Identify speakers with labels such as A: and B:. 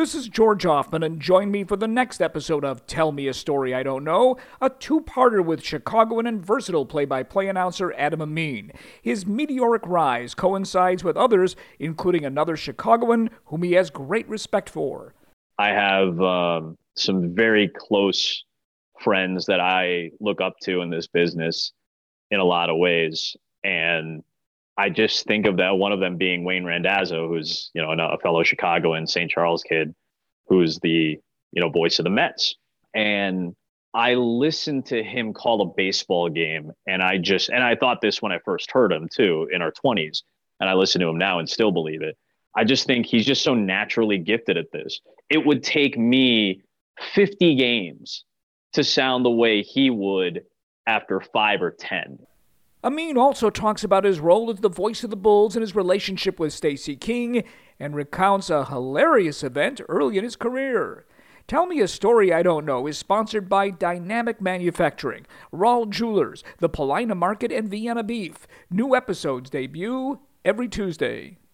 A: This is George Hoffman, and join me for the next episode of Tell Me a Story I Don't Know, a two-parter with Chicagoan and versatile play-by-play announcer Adam Amin. His meteoric rise coincides with others, including another Chicagoan whom he has great respect for.
B: I have some very close friends that I look up to in this business in a lot of ways. And I just think of that one of them being Wayne Randazzo, who's, a fellow Chicagoan St. Charles kid, who's the, voice of the Mets. And I listened to him call a baseball game. And I thought this when I first heard him too, in our 20s. And I listen to him now and still believe it. I just think he's just so naturally gifted at this. It would take me 50 games to sound the way he would after 5 or 10.
A: Amin also talks about his role as the voice of the Bulls and his relationship with Stacey King, and recounts a hilarious event early in his career. Tell Me a Story I Don't Know is sponsored by Dynamic Manufacturing, Rawl Jewelers, the Paulina Market, and Vienna Beef. New episodes debut every Tuesday.